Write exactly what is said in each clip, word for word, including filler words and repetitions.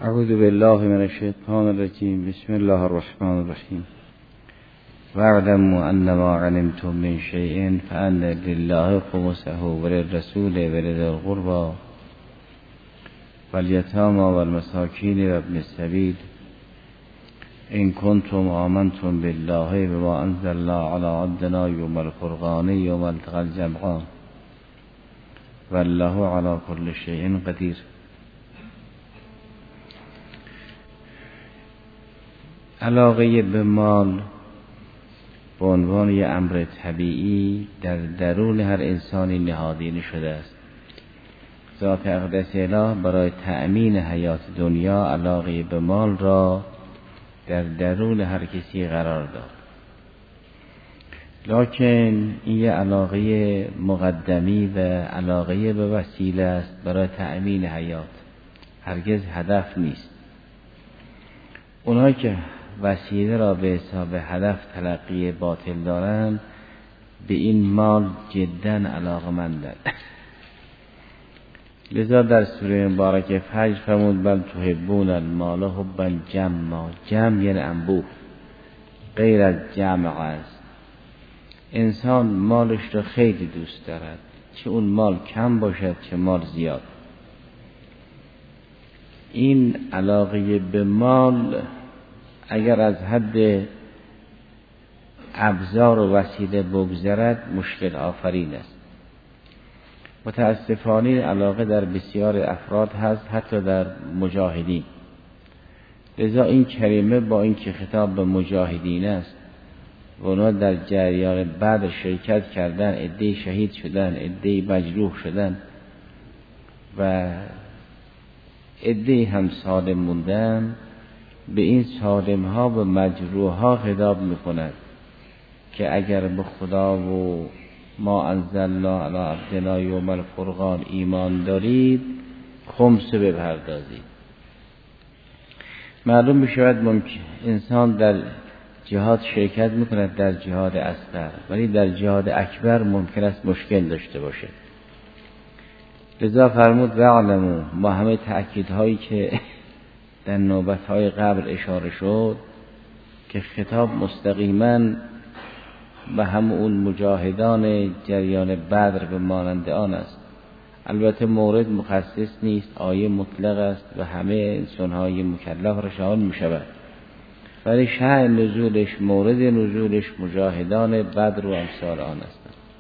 اعوذ بالله من الشیطان الرجیم. بسم الله الرحمن الرحیم. واعلموا انما غنمتم من شیء فان لله خمسه وللرسول ولذي القربى واليتامى والمساکین وابن السبیل ان کنتم آمنتم بالله بما انزلنا على عبدنا یوم الفرقان یوم التقى الجمعان والله على كل شیء قدیر. علاقه به مال به عنوان یک امر طبیعی در درون هر انسانی نهادینه شده است. ذات اقدس اله برای تأمین حیات دنیا علاقه به مال را در درون هر کسی قرار داد، لکن این یک علاقه مقدمی و علاقه به وسیله است برای تأمین حیات، هرگز هدف نیست. اونها که وسیله را به حساب هدف تلقی باطل دارند به این مال جدا علاقه‌مندند. لذا در سوره مبارکه فجر فرمود بل تحبون المال حبا جما. جمع یعنی انبوه، غیر از جمع است. انسان مالش را خیلی دوست دارد، چه اون مال کم باشد چه مال زیاد. این علاقه به مال اگر از حد ابزار و وسیله بگذرد مشکل آفرین است. متاسفانه این علاقه در بسیار افراد هست، حتی در مجاهدین. لذا این کلمه با اینکه خطاب به مجاهدین است و اونا در جریان بدر شرکت کردن، عده‌ای شهید شدن، عده‌ای مجروح شدن و عده‌ای هم سالم موندن، به این سالم ها و مجروح ها خطاب میکند که اگر به خدا و ما انزلنا علی عبدنا یوم الفرقان ایمان دارید خمس بپردازید. معلوم میشود ممکن انسان در جهاد شرکت میکند، در جهاد اصغر، ولی در جهاد اکبر ممکن است مشکل داشته باشه. لذا فرمود واعلموا، ما همه تأکیدهایی که در نوبت‌های قبل اشاره شد که خطاب مستقیما به همون مجاهدان جریان بدر به مانند آن است. البته مورد مخصص نیست، آیه مطلق است و همه انسان‌های مکلف را شامل می‌شود، ولی شأن نزولش، مورد نزولش مجاهدان بدر و امثال آن است.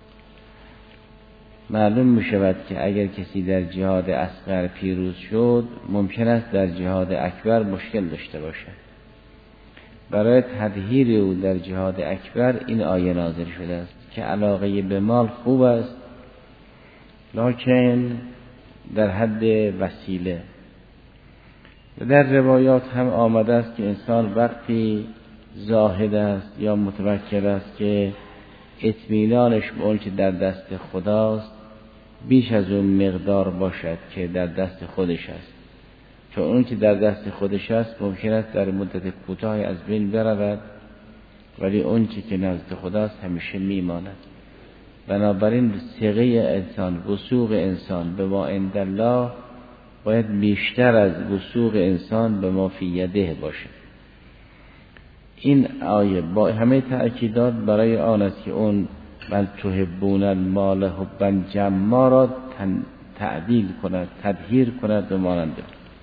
معلوم می شود که اگر کسی در جهاد اصغر پیروز شد ممکن است در جهاد اکبر مشکل داشته باشد. برای تطهیر او در جهاد اکبر این آیه نازل شده است که علاقه به مال خوب است، لکن در حد وسیله. و در روایات هم آمده است که انسان وقتی زاهد است یا متوکل است که اطمینانش به اون که در دست خداست بیش از اون مقدار باشد که در دست خودش است، چون اون که در دست خودش است ممکن است در مدت کوتاهی از بین برود، ولی اون که نزد خداست همیشه میماند. بنابراین ثقه انسان، وثوق انسان به ما عند الله باید بیشتر از وثوق انسان به ما فی یده باشه. این آیه با همه تأکیدات برای آن است که اون بل تحبون المال حبا جما را تعدیل کند، تطهیر کند و مانند.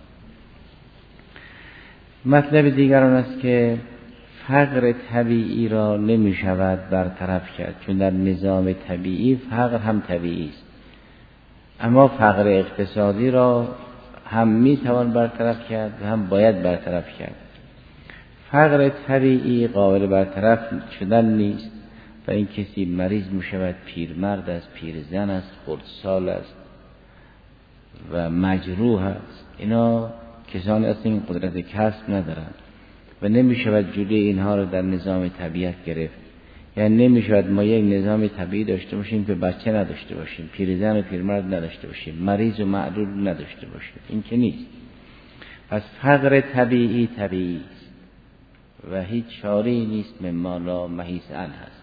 مطلب دیگر آن است که فقر طبیعی را نمی شود برطرف کرد، چون در نظام طبیعی فقر هم طبیعی است، اما فقر اقتصادی را هم می توان برطرف کرد و هم باید برطرف کرد. فقر طبیعی قابل برطرف شدن نیست و این کسی مریض می شود، پیرمرد است، پیرزن است، خردسال است و مجروح است، اینا کسانی است این قدرت کسب ندارند و نمی شود جلوی اینها را در نظام طبیعت گرفت. یعنی نمی شود ما یک نظام طبیعی داشته باشیم که بچه نداشته باشیم، پیرزن و پیرمرد نداشته باشیم، مریض و معلول نداشته باشیم، این که نیست. پس فقر طبیعی طبیعی است و هیچ چاره‌ای نیست، مما لا محیص عنه است.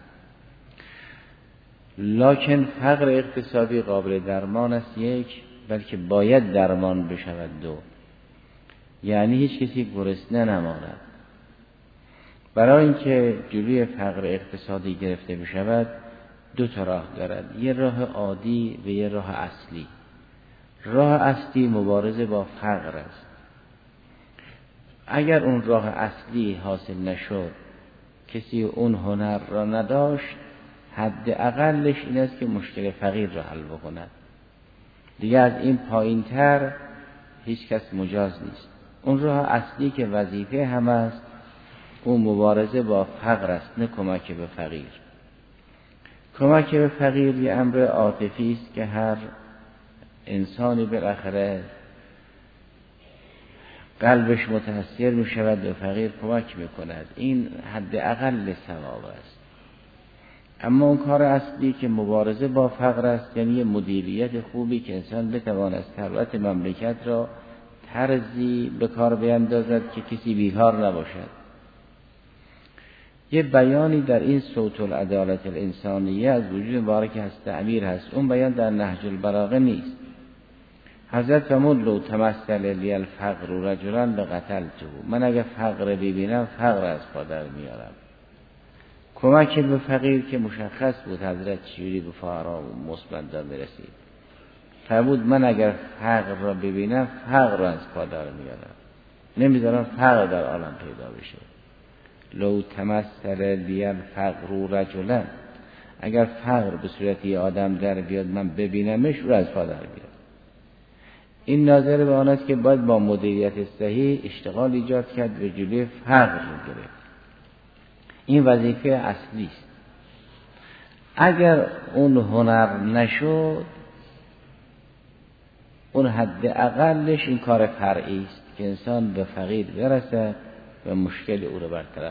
لکن فقر اقتصادی قابل درمان است، یک، بلکه باید درمان بشود. دو، یعنی هیچ کسی گرسنه نماند. برای اینکه جلوی فقر اقتصادی گرفته بشود دو تا راه دارد، یه راه عادی و یه راه اصلی. راه اصلی مبارزه با فقر است. اگر اون راه اصلی حاصل نشد، کسی اون هنر را نداشت، حد اقلش این است که مشکل فقیر را حل بکند. دیگه از این پایین تر هیچ کس مجاز نیست. اون راه اصلی که وظیفه هم است، اون مبارزه با فقر است، نه کمک به فقیر. کمک به فقیر یه امر عاطفی است که هر انسانی بالاخره قلبش متاثر می شود به فقیر کمک می کند. این حد اقل ثواب است. اما اون کار اصلی که مبارزه با فقر است، یعنی مدیریت خوبی که انسان بتواند ثروت مملکت را طرزی به کار بیندازد که کسی بیکار نباشد. یه بیانی در این صوت العدالت الانسانیه از وجود مبارک هست امیر هست. اون بیان در نهج البلاغه نیست. حضرت فرمود لو تمثل لی الفقر رجلا لقتلته. من اگه فقر ببینم فقر از پادر میارم. کمک به فقیر که مشخص بود حضرت چجوری به فقرا و مصمدان میرسید. فرمود من اگر فقر را ببینم فقر را از پادر میارم، نمیذارم فقر در عالم پیدا بشه. لو تمثل لی الفقر رجلا، اگر فقر به صورت یه آدم در بیاد من ببینمش رو از پادر بیارم. این ناظر به آن است که باید با مدیریت صحیح اشتغال ایجاد کرد و جلوی فقر رو گرفت. این وظیفه اصلی است. اگر اون هنر نشد، اون حد اقلش این کار فرعی است که انسان به فقیر برسد و مشکل او رو برطرف.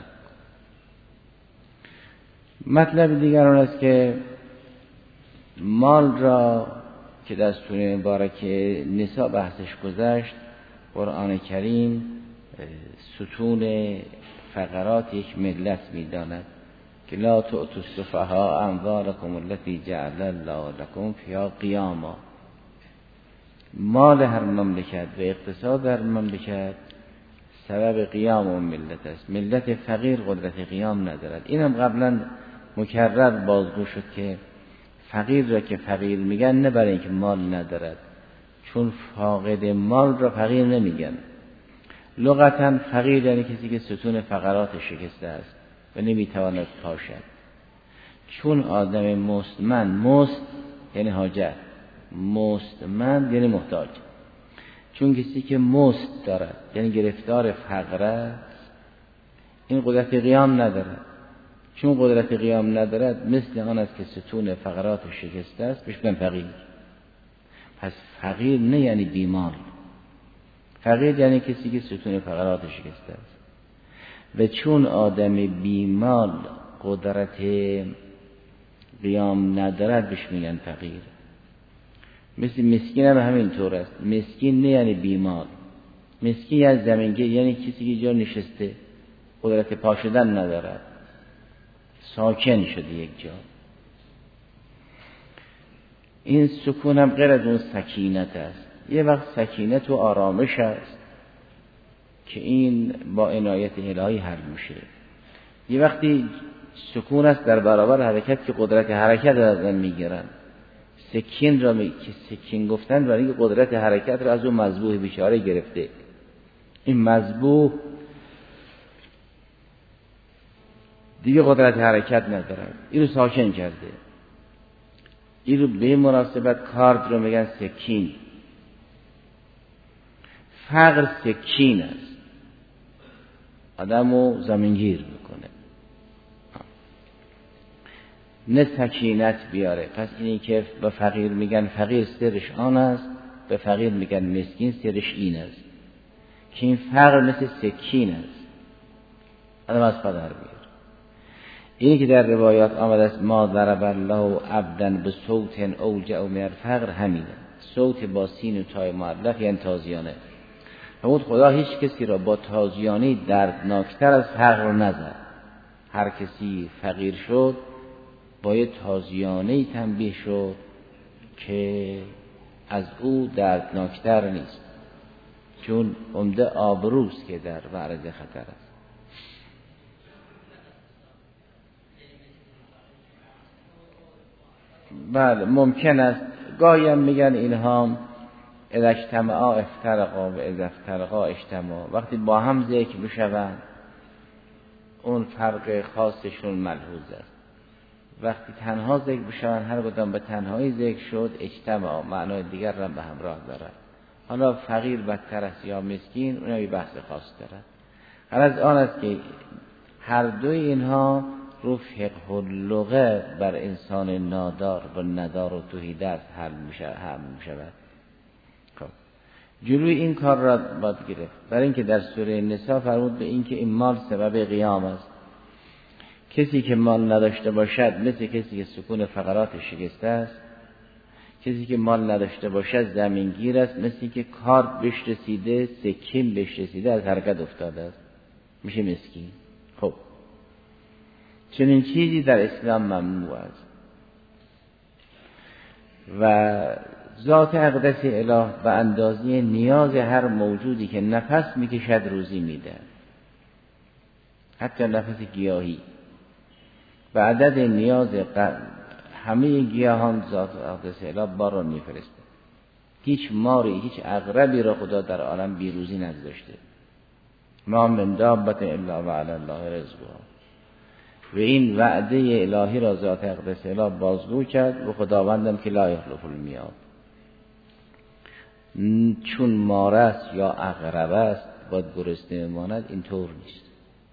مطلب دیگر آن است که مال را که در سوره مبارکه نساء بحثش گذشت، قرآن کریم ستون فقرات یک ملت می‌داند که لا تؤتوا السفهاء اموالکم التي جعل الله لكم فيها قیاما. مال هر مملکت و اقتصاد هر مملکت سبب قیام اون ملت است. ملت فقیر قدرت قیام ندارد. اینم قبلا مکرر بازگو شد که فقیر را که فقیر میگن نه برای اینکه مال ندارد، چون فاقد مال را فقیر نمیگن. لغتا فقیر یعنی کسی که ستون فقرات شکسته است و نمیتواند پاشد. چون آدم مستمند، مست یعنی حاجت، مستمند یعنی محتاج. چون کسی که مست دارد یعنی گرفتار فقر است، این قدرت قیام ندارد. چون قدرت قیام ندارد مثل آن است که ستون فقرات شکسته است، بهش میگن فقیر. پس فقیر نه یعنی بیمار، فقیر یعنی کسی که ستون فقرات شکسته است. و چون آدم بیمار قدرت قیام ندارد بهش میگن فقیر. مثل مسکین هم همین طور است. مسکین نه یعنی بیمار، مسکین یعنی زمینگیر، یعنی کسی که جا نشسته قدرت پا شدن ندارد، ساکن شده یک جا. این سکون هم غیر از اون سکینت است. یه وقت سکینت و آرامش است که این با عنایت الهی حل میشه. یه وقتی سکون است در برابر حرکت که قدرت حرکت را از من میگیرن. سکین را می... که سکین گفتن برای اینکه قدرت حرکت را از اون مذبوح بیچاره گرفته. این مذبوح دیگه قدرت حرکت نداره، این رو ساکن کرده. این رو به مناسبت کارد رو میگن سکین. فقر سکین است، آدمو زمینگیر میکنه، نه سکینت بیاره. پس اینی که به فقیر میگن فقیر سرش آن است، به فقیر میگن مسکین سرش این است که این فقر مثل سکین است، آدم از پا در بیاره. اینی که در روایات آمده است ما ضرب الله عبدا به صوت اوجع من الفقر، همینه. صوت با سین و تای معلق یعنی تازیانه. فرمود خدا هیچ کسی را با تازیانه دردناکتر از فقر نزد. هر کسی فقیر شد با یه تازیانه تنبیه شد که از او دردناکتر نیست. چون عمده آبروست که در معرض خطر است. بله ممکن است. گاهی هم میگن اینها اذا اجتمعا افترقا و اذا افترقا اجتمعا، وقتی با هم ذکر بشوند اون فرق خاصشون ملحوظ است. وقتی تنها ذکر بشوند هر کدام به تنهایی ذکر شد اجتماع، معنای دیگر را به همراه دارد. حالا فقیر بدتر است یا مسکین، اونها یه بحث خاص دارد. غرض آن است که هر دوی اینها رو فقه اللغه بر انسان نادار و ندار و توحیدست حل میشود. خب جلوی این کار را باید گرفت، برای اینکه در سوره نساء فرمود به اینکه این مال سبب قیام است. کسی که مال نداشته باشد مثل کسی که سکون فقرات شکسته است. کسی که مال نداشته باشد زمینگیر است، مثل که کار بهش رسیده، سکین بهش رسیده، از حرکت افتاده است، میشه مسکین. خب چنین چیزی در اسلام ممنوع است و ذات اقدس اله به اندازه نیاز هر موجودی که نفس میکشد روزی میده، حتی نفس گیاهی به عدد نیاز همه گیاهان ذات اقدس اله بارو میفرسته. هیچ ماری هیچ عقربی را خدا در عالم بیروزی نگذاشته. ما من دابت الا وعلی الله رزقها، و این وعده الهی را ذات اقدس اله بازگو کرد و خداوندم که لا یخلف المیعاد. چون مار است یا عقرب است باید گرسنه بماند، این طور نیست.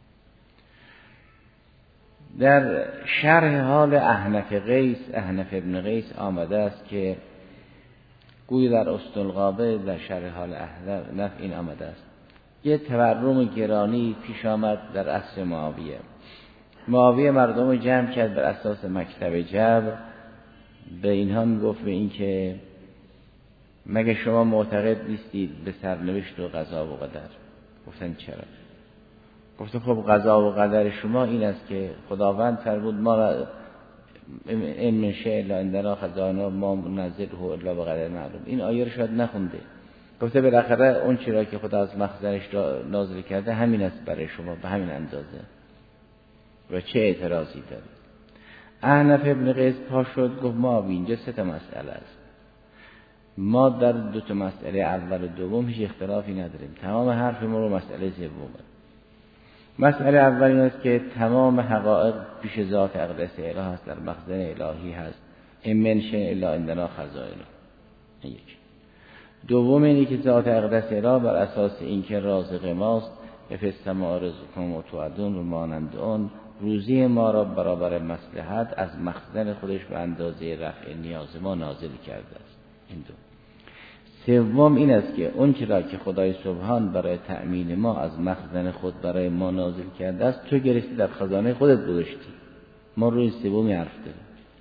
در شرح حال احنف قیس، احنف ابن قیس آمده است که گوی در اسطلغابه در شرح حال احنف این آمده است. یه تورم گرانی پیش آمد در عصر معاویه. معاویه مردم جمع کرد بر اساس مکتب جبر، به اینها میگفت به این که مگه شما معتقد نیستید به سرنوشت و قضا و قدر؟ گفتن چرا؟ گفتن خب قضا و قدر شما این است که خداوند فرمود ما را این من شیء الا عندنا خزائنه ما ننزله الا بقدر معلوم. این آیه رو شاید نخونده. گفته بالاخره اون چیزی را که خدا از مخزنش را نازل کرده همین است برای شما، به همین اندازه، و چه اعتراضی دارید؟ احنف ابن قیس پا شد گفت ما اینجا سه تا مسئله است، ما در دو تا مسئله اول و دوم هیچ اختلافی نداریم، تمام حرف ما رو مسئله سومه. مسئله اول این است که تمام حقایق پیش ذات اقدس اله هست، در مخزن الهی هست، این من شیء الا عندنا خزائنه. یک. دوم اینه که ذات اقدس اله بر اساس اینکه رازق ماست، فی السماء رزقکم و توعدون و مانند اون، روزی ما را برابر مصلحت از مخزن خودش به اندازه رفع نیاز ما نازل کرده است. این دو. سوم این است که اون چرا که خدای سبحان برای تأمین ما از مخزن خود برای ما نازل کرده است، تو گرفتی در خزانه خودت گذاشتی. ما روی سومی حرف داریم.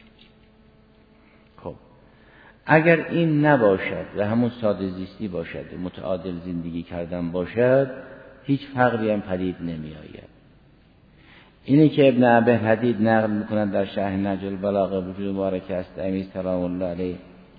خب اگر این نباشد و همون ساده زیستی باشد و متعادل زندگی کردن باشد، هیچ فقری هم پدید نمی آید. اینی که ابن ابی حدید نقل میکنند در شرح نهج البلاغه، وجود مبارک است امیز سلام الله علیه،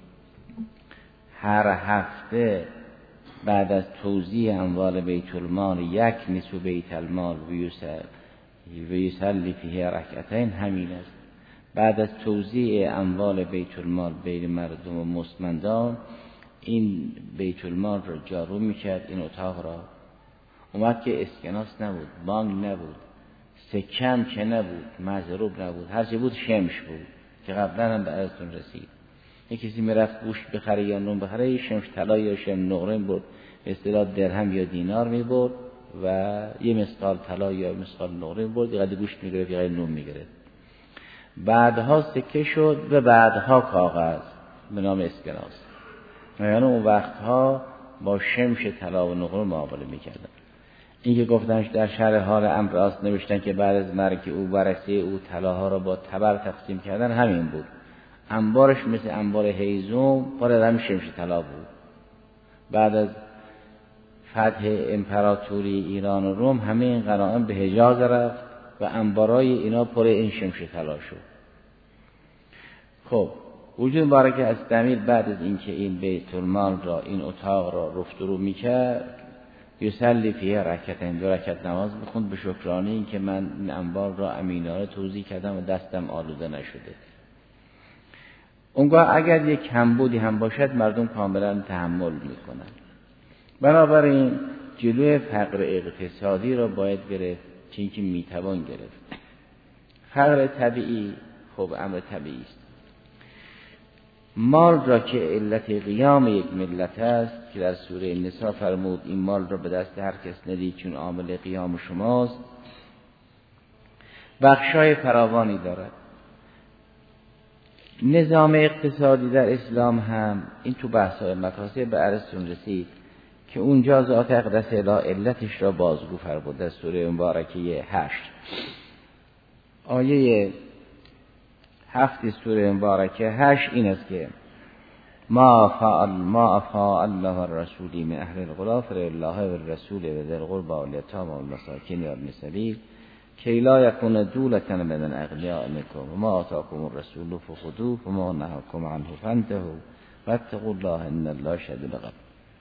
هر هفته بعد از توزیع اموال بیت المال یک نصف بیت المال و یصلی فیه رکعتین، همین است. بعد از توزیع اموال بیت المال بین مردم و مستمندان، این بیت المال را جارو میکرد، این اتاق را. اومد که اسکناس نبود، بانگ نبود، سکم که نبود، مضروب نبود، هرچی بود شمش بود که قبلا هم به ازتون رسید. یک کسی میرفت گوشت بخره یا نون بخره، یه شمش طلا یا شم نقره برد، به اصطلاح درهم یا دینار میبرد و یه مثقال طلا یا مثقال نقره برد، یه قدر گوشت میگرفت یه قدر نون میگرفت. بعدها سکه شد و بعدها کاغذ به نام اسکناس. یعنی اون وقتها با شمش طلا و نقره معامله میکردن. این که گفتنش در شرح حال امر راست نوشتن که بعد از مرگ او ورثه او طلاها را با تبر تقسیم کردن، همین بود. انبارش مثل انبار هیزم پر از شمش طلا بود. بعد از فتح امپراتوری ایران و روم همه این غنایم به حجاز رفت و انبارای اینا پر این شمش طلا شد. خب وجود مبارک از دمیر بعد از اینکه این بیت المال را، این اتاق را رفت رو میکرد، یصلی فیه رکعتین، دو رکعت نماز بخوند به شکرانه این که من این انبار را امینانه توزیع کردم و دستم آلوده نشده. اونگاه اگر یک کمبودی هم باشد مردم کاملا تحمل میکنن. بنابراین جلوی فقر اقتصادی را باید گرفت، چون که میتوان گرفت. فقر طبیعی خب امر طبیعی است. مال را که علت قیام یک ملت است که در سوره نساء فرمود این مال را به دست هر کس ندید چون عامل قیام شماست، بخشای فراوانی دارد. نظام اقتصادی در اسلام هم این تو بحث‌های مکاسب به عرضتون رسید که اونجا ذات اقدس اله علتش را بازگو فرمود در سوره مبارکه هشت آیه هفت سوره مبارکه هشت این است که ما فعل ما افاء الله الرسول من اهل القرى فلله والرسول وذي القربى واليتامى والمساكين وابن السبيل کی لا یکون دولة من الاغنیاء منکم وما آتاکم الرسول فخذوه وما نهاکم عنه فانتهوا واتقوا الله ان الله شدید العقاب.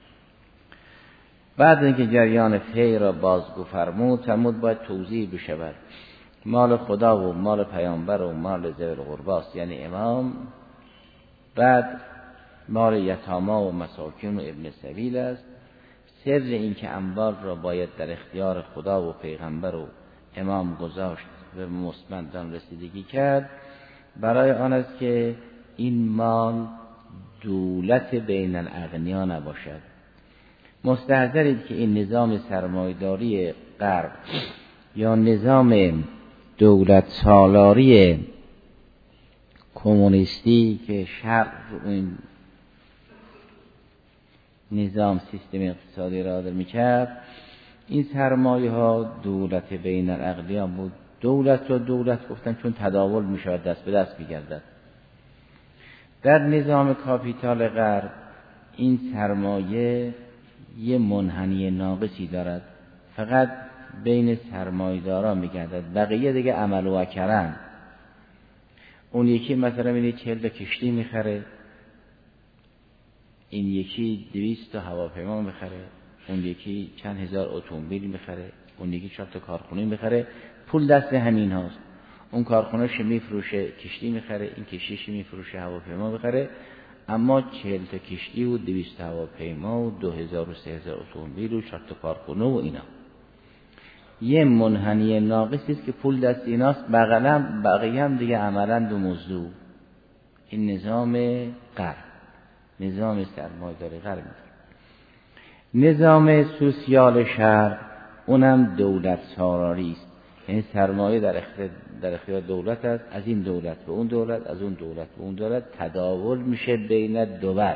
بعد اینکه جریان فی را بازگو فرمود، فرمود باید توضیح بشود مال خدا و مال پیامبر و مال ذوی القربی است، یعنی امام، بعد مال یتاما و مساکین و ابن سبیل است. سر این که انبار را باید در اختیار خدا و پیغمبر و امام گذاشت و مستمندان رسیدگی کرد برای آن است که این مال دولت بین الاغنیا نباشد. مستحضرید که این نظام سرمایه‌داری غرب یا نظام دولت سالاری کمونیستی که شرق این نظام سیستم اقتصادی را در می‌کرد، این سرمایه ها دولت بین الاغنیا بود. دولت را دولت گفتن چون تداول می شود، دست به دست می گردد. در نظام کاپیتال غرب این سرمایه یه منحنی ناقصی دارد، فقط بین سرمایه دارا می گردد، بقیه دیگه عمل و کرن. اون یکی مثلا میده چهل تا کشتی می خره، این یکی دویست تا هواپیما می خره، اون یکی چند هزار اتومبیل میخره، اون یکی چند تا کارخونه میخره. پول دست همین هاست. اون کارخونه‌اش میفروشه کشتی میخره، این کشتیش میفروشه هواپیما میخره، اما چهل تا کشتی و دویست تا هواپیما و دو هزار و سه هزار اتومبیل و چند تا کارخونه و اینا یه منحنی ناقصی است که پول دست ایناست، بغلم بقیه هم دیگه عملاً و موضوع. این نظام غرب، نظام سرمایه‌داری غرب. نظام سوسیال شرق اونم دولت سالاری است، یعنی سرمایه در اختیار در اختیار دولت است، از این دولت به اون دولت، از اون دولت به اون دولت تداول میشه بین دول.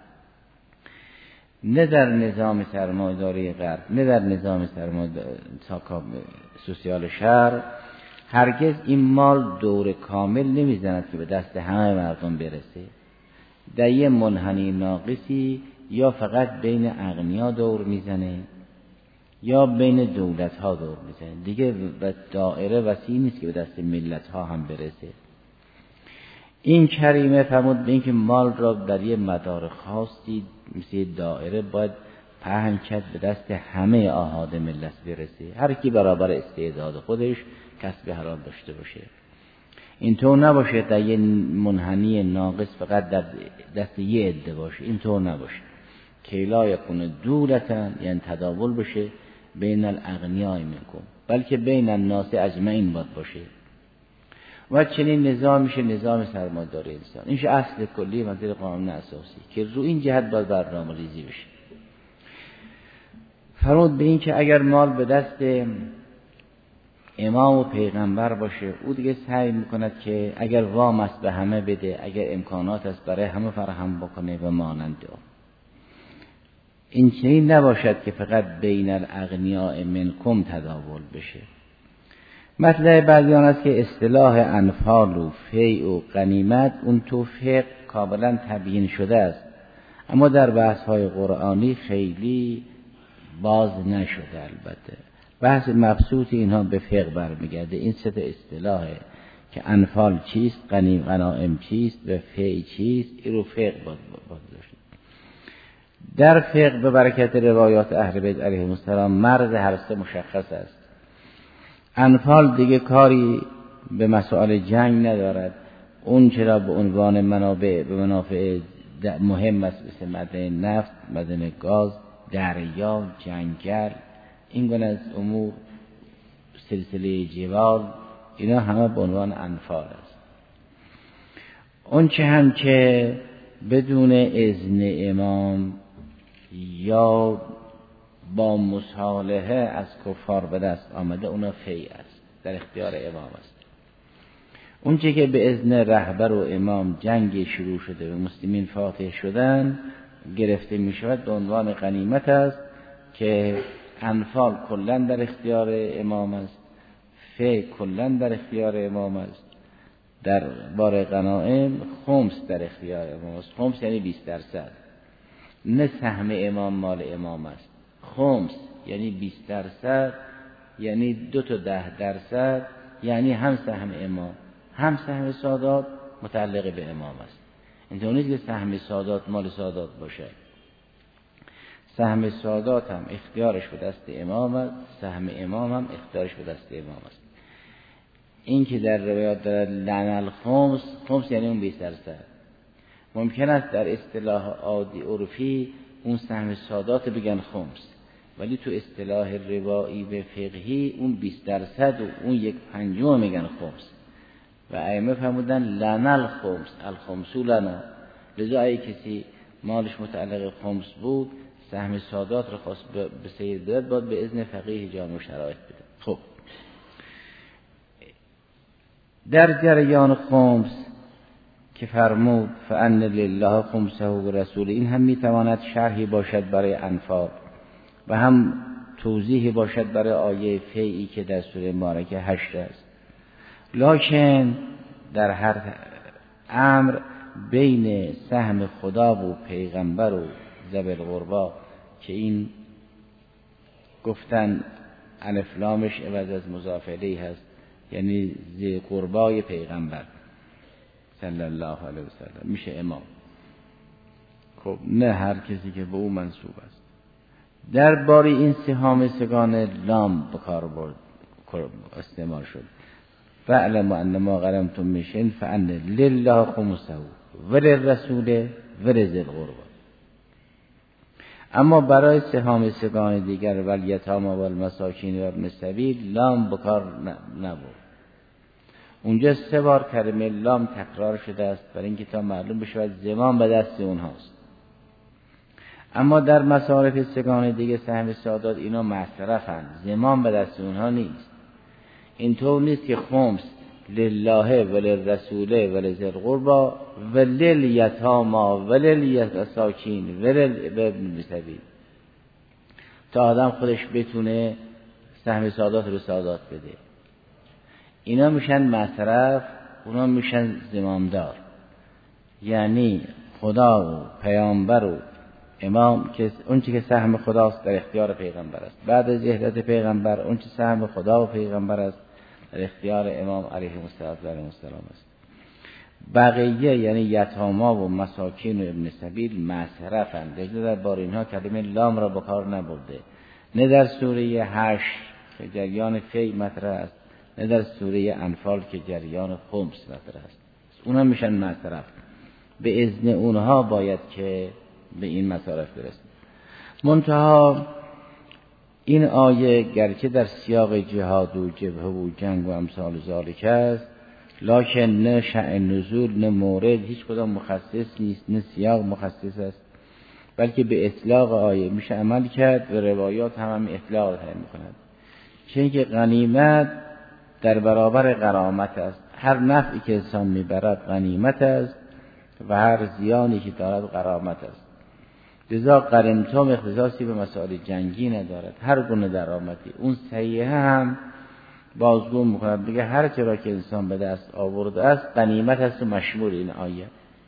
نه در نظام سرمایه‌داری غرب، نه در نظام سرمایه‌داری سوسیال شرق هرگز این مال دور کامل نمیزند که به دست همه مردم برسه. در یه منحنی ناقصی یا فقط بین اغنیا دور میزنه یا بین دولت ها دور میزنه، دیگه دایره وسیع نیست که به دست ملت ها هم برسه. این کریمه فرمود به این که مال را در یه مدار خاصی مثل دایره باید پهن کرد به دست همه آحاد ملت برسه، هر کی برابر استعداد خودش کسب حلال داشته باشه. اینطور نباشه در یه منحنی ناقص فقط در دست یه عده باشه، اینطور نباشه. کی لا یکون دولة، یعنی تداول بشه بین الاغنیاء منکم، بلکه بین الناس اجمعین باید باشه. و چنین نظام میشه نظام سرمایه‌داری انسان. اینش اصل کلی مدیر قانون اساسی که رو این جهت باید برنامه ریزی بشه. فرمود به این که اگر مال به دست امام و پیغمبر باشه، او دیگه سعی میکند که اگر وام است به همه بده، اگر امکانات است برای همه فراهم بکنه و مانند او. این چنین نباشد که فقط بین الاغنیاء منکم تداول بشه. مطلب بعضیان است که اصطلاح انفال و فیع و غنیمت اون تو فقه کاملا تبیین شده است، اما در بحث‌های قرآنی خیلی باز نشده. البته بحث مبسوط اینها به فقه برمیگرده. این سه تا اصطلاحه که انفال چیست، غنیم غنائم چیست و فیع چیست، این رو فقه باز باز داشت. در فقه به برکت روایات اهل بیت علیهم السلام مرز هر سه مشخص است. انفال دیگه کاری به مسائل جنگ ندارد. اون چرا به عنوان منابع به منافع مهم است، مثل معدن نفت، معدن گاز، دریا، جنگل، این گونه از امور، سلسله جبال، اینا همه به عنوان انفال است. اون چه هم که بدون اذن امام یا با مصالحه از کفار به دست آمده، اونا فی است، در اختیار امام است. اون چه که به اذن رهبر و امام جنگ شروع شده و مسلمین فاتح شدن گرفته می شود به عنوان غنیمت است که انفال کلا در اختیار امام است، فی کلا در اختیار امام است. در بار غنائم خمس در اختیار امام است. خمس یعنی بیست درصد، نه سهم امام مال امام است. خمس یعنی بیست درصد، یعنی دو تا ده درصد، یعنی هم سهم امام هم سهم سادات متعلق به امام است. اینطور نیست که سهم سادات مال سادات باشه. سهم سادات هم اختیارش به دست امام است، سهم امام هم اختیارش به دست امام است. این که در روایات دارد لعن الخمس، خمس یعنی اون بیست درصد. ممکن است در اصطلاح عادی عرفی اون سهم سادات بگن خمس، ولی تو اصطلاح روایی به فقهی اون بیست درصد و اون یک پنجم میگن خمس. و ائمه فرمودن لعن الخمس، الخمس لنا. لذا اگه کسی مالش متعلق خمس بود، سهم سادات رو خواست به سید داد، باید به اذن فقیه جامع شرایط بده. خب در جریان خمس که فرمود فأن لله خمسه و رسول، این هم میتواند شرحی باشد برای انفال و هم توضیحی باشد برای آیه فیئی که در سوره مبارکه هشت است. لکن در هر امر بین سهم خدا و پیغمبر و ذوی القربا که این گفتن الف لامش عوض از مضاف الیه هست، یعنی ذی قربای پیغمبر صلی الله علیه و سلم میشه امام. خب نه هر کسی که به او منسوب است. در باری این سهام سگان لام به کار برد استعمال شد. فاعلم ان ما غنمتم من شیء فان لله خمسه وللرسول ولذی القربى. اما برای سهام سگان دیگر والیتامی والمساکین و ابن السبیل لام به کار نبرد. اونجا سه بار کلمه لام تکرار شده است برای اینکه تا معلوم بشه زمام به دست اونهاست. اما در مصارف سگان دیگه سهم سادات اینا معصرفن، زمام به دست اونها نیست. اینطور نیست که خمس لله وللرسول ولذی القربى وللیتامی وللمساکین وللابن السبیل، تا آدم خودش بتونه سهم سادات رو سادات بده. اینا میشن معصرف، اونا میشن زمامدار. یعنی خدا و پیامبر و امام که اون چی که سهم خداست در اختیار پیغمبر است، بعد از اهداد پیغمبر اون چی سهم خدا و پیغمبر است در اختیار امام علیه السلام است. بقیه یعنی یتاما و مساکین و ابن سبیل معصرفند. در بار اینها کلمه لام را به کار نبرده، نه در سوره هشت که جریان فی مطرح است، نه در سوره انفال که جریان خمس مطرح است. اونها میشن معصرف، به اذن اونها باید که به این مصارف برسید. منتها این آیه گرچه در سیاق جهاد و جبهه و جنگ و امثال ذالک است، لکن نه شأن نزول نه مورد هیچ کدام مخصص نیست، نه سیاق مخصص است، بلکه به اطلاق آیه میشه عمل کرد و روایات هم هم اطلاق هم میکنند. چون که غنیمت در برابر غرامت است. هر نفعی که انسان میبرد غنیمت است و هر زیانی که دارد غرامت است. لذا غنیمت اختصاصی به مسائل جنگی ندارد، هر گونه درآمدی. اون صحیحه هم بازگو میکند، بگه هر چرا که انسان به دست آورده است غنیمت است و مشمول این آیه.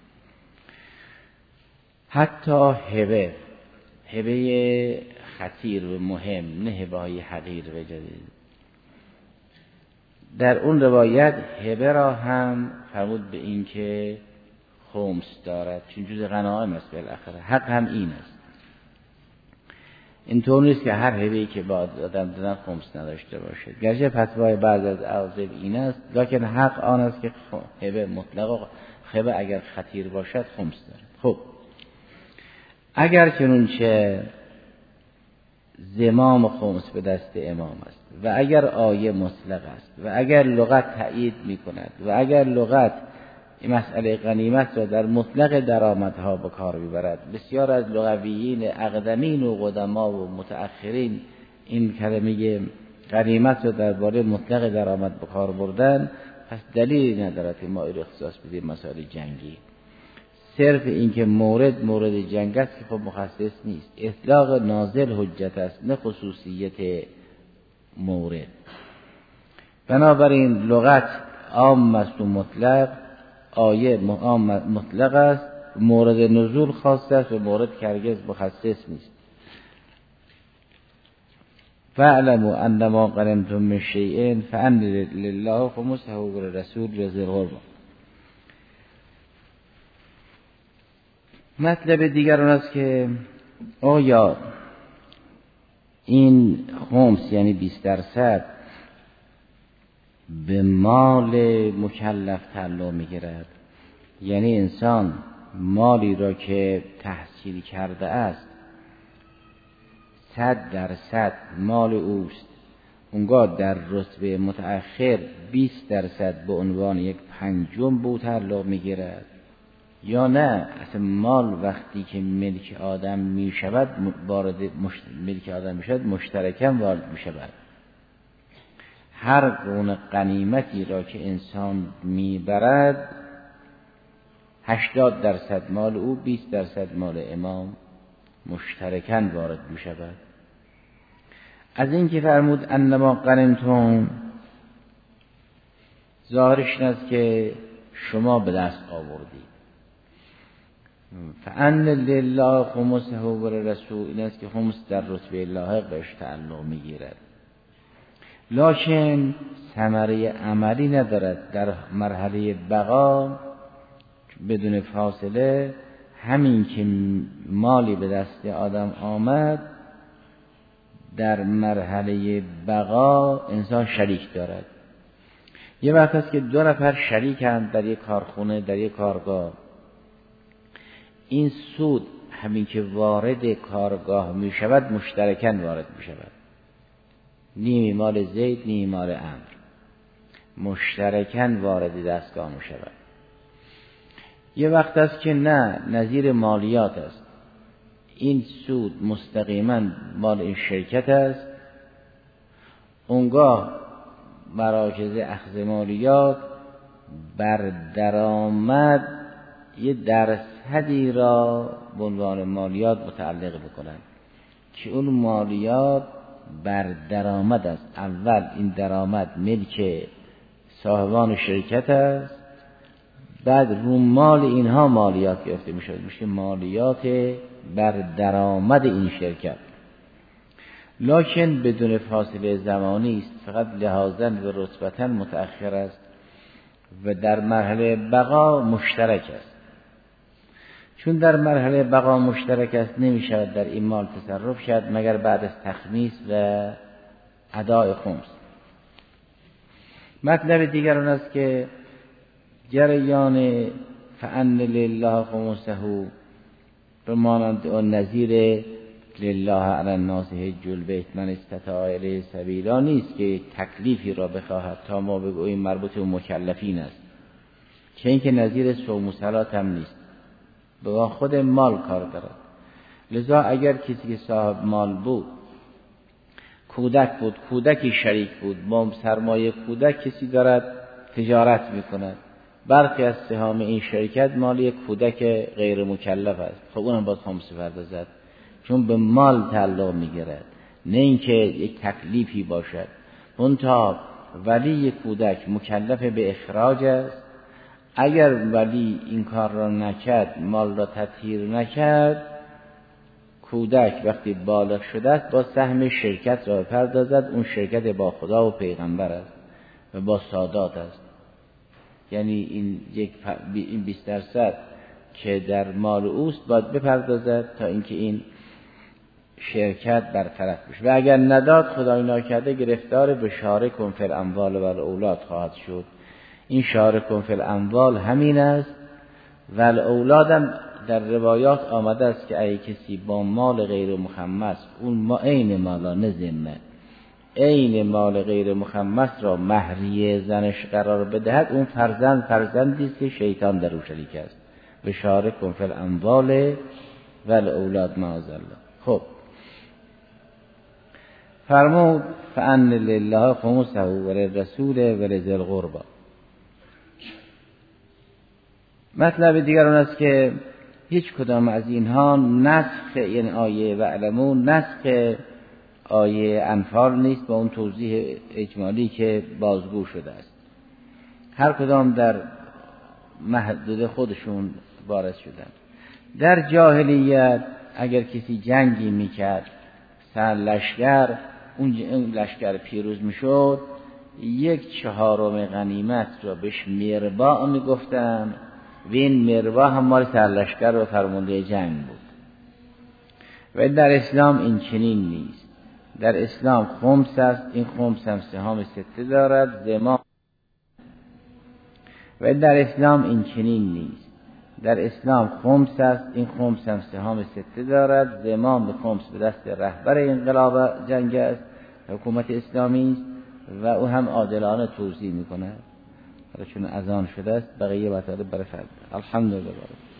حتی هبه هبه خطیر و مهم، نه هبه های حقیر و جدید. در اون روایت هبه را هم فرمود به این که خمس دارد، چون جز غنایم است بالاخره. حق هم این است. اینطور نیست که هر هبه‌ای که با آدم دادن خمس نداشته باشه. گرچه فتوای بعض از احزاب این است، لکن حق آن است که هبه مطلق و هبه اگر خطیر باشد خمس داره. خب اگر چنونچه زمام خمس به دست امام است و اگر آیه مطلق است و اگر لغت تأیید می کند و اگر لغت مسئله غنیمت را در مطلق درآمدها به کار میبرد، بسیار از لغویین اقدمین و قدما و متأخرین این کلمه غنیمت را درباره مطلق درآمد به کار بردن، پس دلیلی ندارد که ما این اختصاص بدیم مسائل جنگی. صرف اینکه مورد مورد جنگ است که خب مخصص نیست. اطلاق نازل حجت است نه خصوصیت مورد. بنابراین لغت عام است و مطلق، آیه مطلق است، مورد نزول خاص است و مورد که هرگز مخصص نیست. فاعلموا انما غنمتم من شیء فان لله خمسه وللرسول ولذی القربى. مطلب دیگر اون است که آیا این خمس یعنی بیست درصد به مال مکلف تعلق می‌گیرد؟ یعنی انسان مالی را که تحصیل کرده است صد درصد مال اوست، اونگاه در رتبه متأخر بیست درصد به عنوان یک پنجم به او تعلق می‌گیرد، یا نه اصلا مال وقتی که ملک آدم می‌شود وارد ملک آدم می‌شود مشترکاً وارد می‌شود. هر گونه غنیمتی را که انسان میبرد هشتاد درصد مال او، بیست درصد مال امام مشترکاً وارد می‌شود. از این که فرمود انما غنمتم، ظاهرش این است که شما به دست آوردید. فان لله خمسه وللرسول، این است که خمس در رتبه لاحق بهش تعلق می‌گیرد، لکن ثمره عملی ندارد. در مرحله بقا بدون فاصله همین که مالی به دست آدم آمد، در مرحله بقا انسان شریک دارد. یه وقت است که دو نفر شریکند در یک کارخونه، در یک کارگاه. این سود همین که وارد کارگاه می شود مشترکاً وارد می شود، نیمی مال زید نیمی مال عمرو، مشترکاً وارد دستگاه می شود. یه وقت است که نه، نظیر مالیات است، این سود مستقیما مال این شرکت است، اونگاه مراکز اخذ مالیات بر درآمد یه درصدی را به عنوان مالیات متعلق بکنند که اون مالیات بر درآمد است. اول این درآمد ملک صاحبان شرکت است، بعد رو مال اینها مالیات گرفته می شود، میشه مالیات بر درآمد این شرکت، لکن بدون فاصله زمانی است، فقط لحاظاً و رتبتاً متأخر است و در مرحله بقا مشترک است. چون در مرحله بقا مشترک است نمی شود در این مال تصرف شد مگر بعد از تخمیس و اداء خمس. مطلب دیگر اون است که جریان فان لله خمسه به مانند اون نظیر لله علی الناس حج البیت من استطاع الیه سبیلا نیست که تکلیفی را بخواهد تا ما بگوییم مربوط به مکلفین است، چه اینکه نظیر صوم و صلات هم نیست، با خود مال کار دارد. لذا اگر کسی که صاحب مال بود، کودک بود، کودکی شریک بود، با سرمایه کودک کسی دارد تجارت میکند، برخی از سهام این شرکت مال یک کودک غیر مکلف است، خب اونم باید خمس پردازد، چون به مال تعلق میگیرد، نه اینکه یک تکلیفی باشد. منتها ولی کودک مکلف به اخراج است، اگر ولی این کار را نکرد، مال را تطهیر نکرد، کودک وقتی بالغ شده است با سهم شرکت را بپردازد. اون شرکت با خدا و پیغمبر است و با سادات است. یعنی این یک این بیست درصد که در مال اوست باید بپردازد تا اینکه این شرکت برطرف بشه. و اگر نداد خدای ناکرده گرفتار به شارکم فی الاموال و الاولاد خواهد شد. این شارکم فی الاموال همین است و الاولادم در روایات آمده است که اگه کسی با مال غیر مخمس، اون ما عین مالا نه ذمه، عین مال غیر مخمس را مهریه زنش قرار بدهد، اون فرزند فرزندی است که شیطان در او شریک است. و شارکم فی الاموال و الاولاد معاذالله. خب فرمود فان لله خمسه و للرسول و لذی القربى. مطلب دیگر اون است که هیچ کدام از اینها نسخ این آیه و علمون نسخ آیه انفال نیست با اون توضیح اجمالی که بازگو شده است. هر کدام در محدود خودشون وارد شدن. در جاهلیت اگر کسی جنگی میکرد سر لشکر، اون لشکر پیروز میشد، یک چهارم غنیمت را بهش مرباع میگفتن و این مرباع هم مال سر لشکر و فرمانده جنگ بود. و در اسلام این چنین نیست. در اسلام خمس است، این خمس هم سهام سته دارد زمام. و در اسلام این چنین نیست. در اسلام خمس است، این خمس هم سهام سته دارد زمام. به خمس به دست رهبر انقلاب جنگ است، حکومت اسلامی است و او هم عادلانه توزیع میکنه. حالا چون اذان شده است بقیه مطالب برای فرد. الحمدلله.